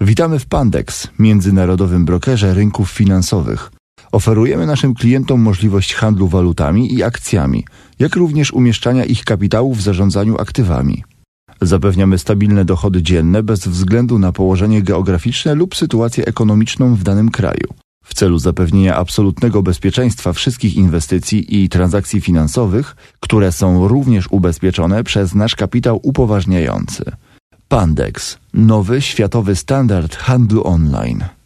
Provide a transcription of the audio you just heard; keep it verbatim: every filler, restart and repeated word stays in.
Witamy w Pandex, międzynarodowym brokerze rynków finansowych. Oferujemy naszym klientom możliwość handlu walutami i akcjami, jak również umieszczania ich kapitału w zarządzaniu aktywami. Zapewniamy stabilne dochody dzienne bez względu na położenie geograficzne lub sytuację ekonomiczną w danym kraju. W celu zapewnienia absolutnego bezpieczeństwa wszystkich inwestycji i transakcji finansowych, które są również ubezpieczone przez nasz kapitał upoważniający. Pandex. Nowy światowy standard handlu online.